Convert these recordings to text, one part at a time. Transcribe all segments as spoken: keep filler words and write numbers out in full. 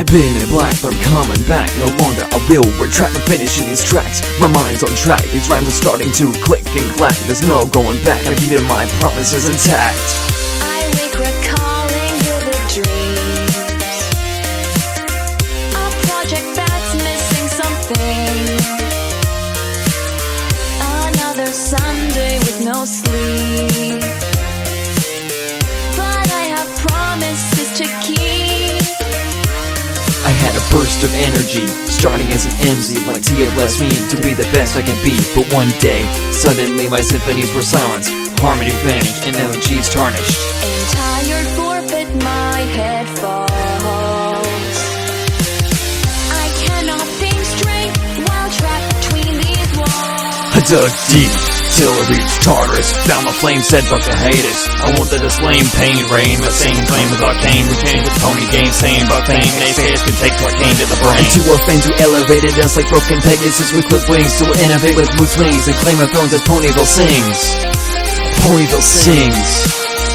been in black, but I'm coming back. No longer I will retract. I'm finishing these tracks. My mind's on track. These rhymes are starting to click and clack. There's no going back. I'm keeping my promises intact. I wake recalling vivid dreams, a project that's missing something. Another Sunday with no sleep, but I have promises to keep. I had a burst of energy, starting as an M Z, like Tia blessed me to be the best I can be. But one day, suddenly my symphonies were silenced, harmony vanished, and elegies tarnished. In tired forfeit, my head falls. I cannot think straight while trapped between these walls. I dug deep till I reached Tartarus, found my flame, said fuck the haters. I won't let this lame pain reign. My same claim with arcane, we came with pony game, saying about fame. Naysayers can take what came to the brain. And to our fans who elevated us like broken Pegasus with clip wings, to innovate with moose wings and claim our thrones as Ponyville sings. Ponyville sings.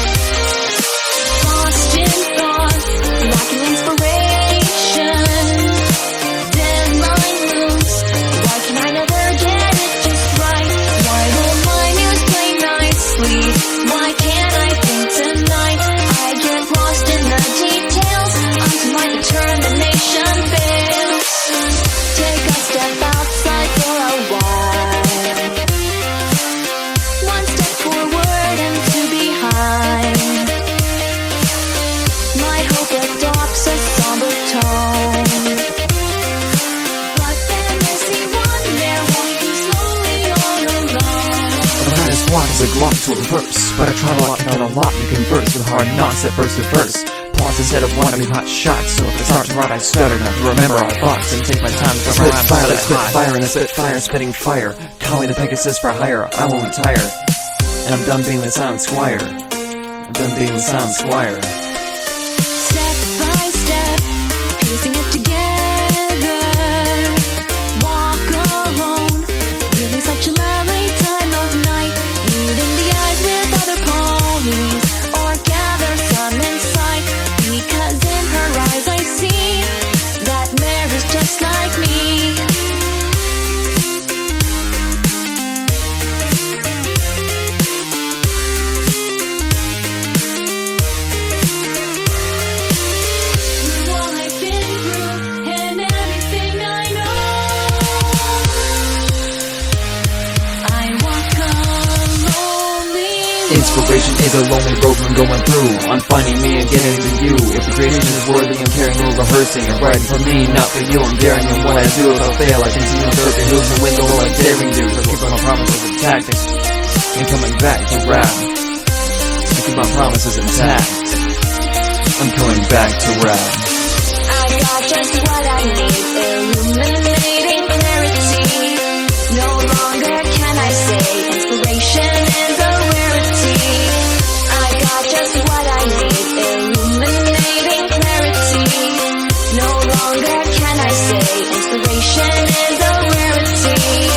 Lost in thought, lacking inspiration, deadline moves. Why can I never get it just right? Why won't my muse play nicely? Why can't I think tonight? I get lost in the details until my determination fails. Take a step outside for a while, one step forward and two behind. My hope adopts a somber tone, but then I see one there walking slowly all alone. The hardest walk is a glock to a verse, but I try to lock out a lot and converse with hard knots that verse to verse. Pause instead of wanting hot shots, so if it starts to rot I stutter enough to remember our thoughts and take my time to spit fire, I spit fire and I spit fire, spitting fire, calling the Pegasus for hire. I won't retire, and I'm done being the silent squire. I'm done being the silent squire. Step by step, piecing it together. Walk alone, really such a lovely time of night. Meeting the eyes with other ponies, or gather some insight. Because in her eyes I see that mare is just like me. Through all I've been through and everything I know, I walk a lonely road. Inspiration is a lonely road I'm going through. On finding me and getting to you. If the creation is worthy, I'm carrying no rehearsing. I'm writing for me, not for you. I'm daring in what I do. If I fail, I continue to the hills and window like daring do. So keep on my promises and tactics, and coming back to rap. I keep my promises intact. I'm coming back to rap. I got just what I need, illuminating clarity. No longer can I say inspiration is a rarity. I got just what I need, illuminating clarity. No longer can I say inspiration is a rarity.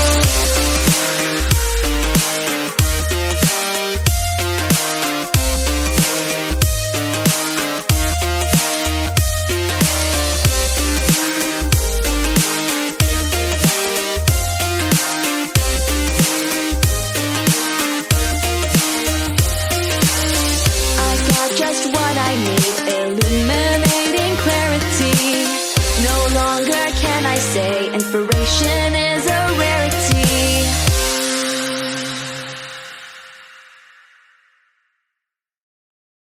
Just what I need, illuminating clarity. No longer can I say inspiration is a rare